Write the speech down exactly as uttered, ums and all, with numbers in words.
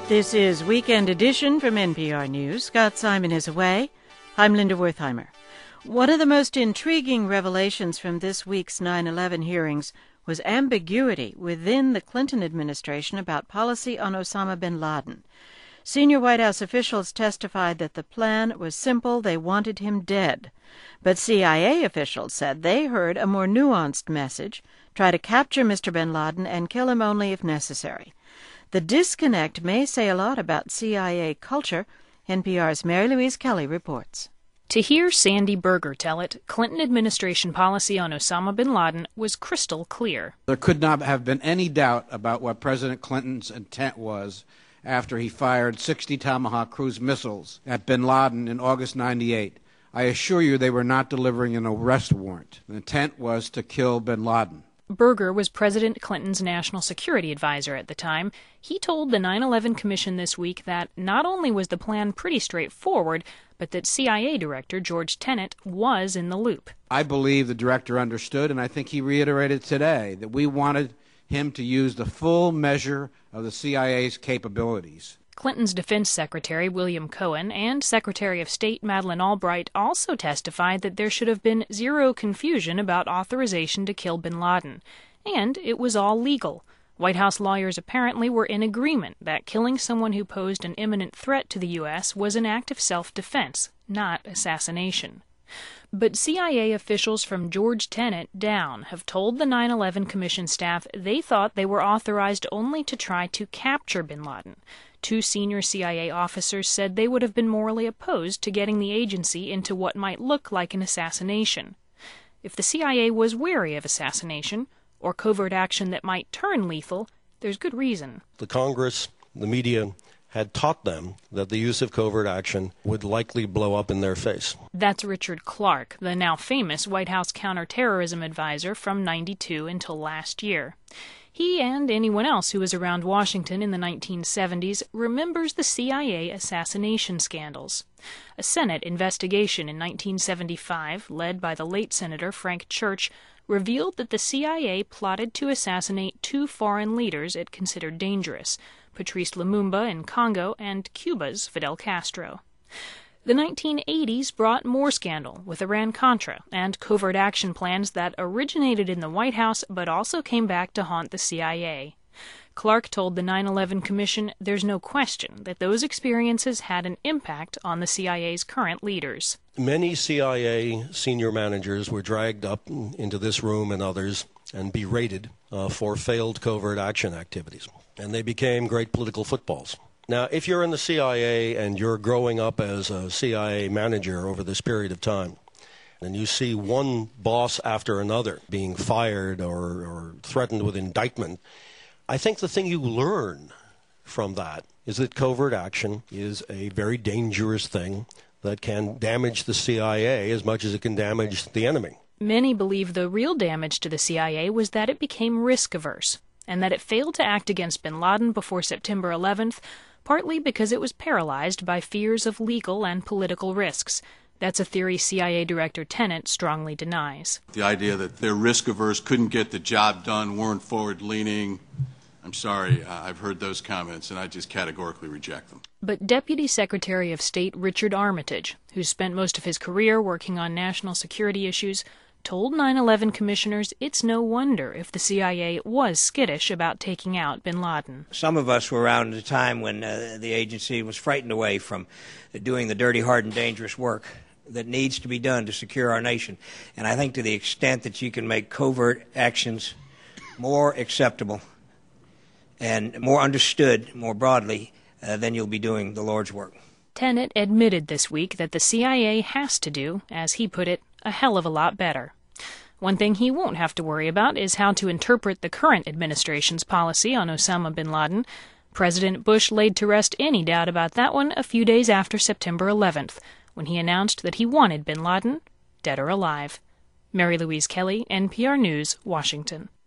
This is Weekend Edition from N P R News. Scott Simon is away. I'm Linda Wertheimer. One of the most intriguing revelations from this week's nine eleven hearings was ambiguity within the Clinton administration about policy on Osama bin Laden. Senior White House officials testified that the plan was simple. They wanted him dead. But C I A officials said they heard a more nuanced message: try to capture Mister bin Laden and kill him only if necessary. The disconnect may say a lot about C I A culture. N P R's Mary Louise Kelly reports. To hear Sandy Berger tell it, Clinton administration policy on Osama bin Laden was crystal clear. There could not have been any doubt about what President Clinton's intent was after he fired sixty Tomahawk cruise missiles at bin Laden in August ninety-eight. I assure you they were not delivering an arrest warrant. The intent was to kill bin Laden. Berger was President Clinton's national security advisor at the time. He told the nine eleven Commission this week that not only was the plan pretty straightforward, but that C I A Director George Tenet was in the loop. I believe the director understood, and I think he reiterated today, that we wanted him to use the full measure of the C I A's capabilities. Clinton's Defense Secretary William Cohen and Secretary of State Madeleine Albright also testified that there should have been zero confusion about authorization to kill bin Laden. And it was all legal. White House lawyers apparently were in agreement that killing someone who posed an imminent threat to the U S was an act of self-defense, not assassination. But C I A officials from George Tenet down have told the nine eleven Commission staff they thought they were authorized only to try to capture bin Laden. Two senior C I A officers said they would have been morally opposed to getting the agency into what might look like an assassination. If the C I A was wary of assassination, or covert action that might turn lethal, there's good reason. The Congress, the media, had taught them that the use of covert action would likely blow up in their face. That's Richard Clarke, the now famous White House counterterrorism advisor from ninety-two until last year. He and anyone else who was around Washington in the nineteen seventies remembers the C I A assassination scandals. A Senate investigation in nineteen seventy-five, led by the late Senator Frank Church, revealed that the C I A plotted to assassinate two foreign leaders it considered dangerous: Patrice Lumumba in Congo and Cuba's Fidel Castro. The nineteen eighties brought more scandal with Iran-Contra and covert action plans that originated in the White House but also came back to haunt the C I A. Clarke told the nine eleven Commission there's no question that those experiences had an impact on the C I A's current leaders. Many C I A senior managers were dragged up into this room and others and berated uh, for failed covert action activities, and they became great political footballs. Now, if you're in the C I A and you're growing up as a C I A manager over this period of time, and you see one boss after another being fired or, or threatened with indictment, I think the thing you learn from that is that covert action is a very dangerous thing that can damage the C I A as much as it can damage the enemy. Many believe the real damage to the C I A was that it became risk-averse, and that it failed to act against bin Laden before September eleventh, partly because it was paralyzed by fears of legal and political risks. That's a theory C I A Director Tenet strongly denies. The idea that they're risk-averse, couldn't get the job done, weren't forward-leaning, I'm sorry, uh, I've heard those comments, and I just categorically reject them. But Deputy Secretary of State Richard Armitage, who spent most of his career working on national security issues, told nine eleven commissioners it's no wonder if the C I A was skittish about taking out bin Laden. Some of us were around at a time when uh, the agency was frightened away from doing the dirty, hard, and dangerous work that needs to be done to secure our nation. And I think to the extent that you can make covert actions more acceptable and more understood more broadly, uh, then you'll be doing the Lord's work. Tenet admitted this week that the C I A has to do, as he put it, a hell of a lot better. One thing he won't have to worry about is how to interpret the current administration's policy on Osama bin Laden. President Bush laid to rest any doubt about that one a few days after September eleventh, when he announced that he wanted bin Laden, dead or alive. Mary Louise Kelly, N P R News, Washington.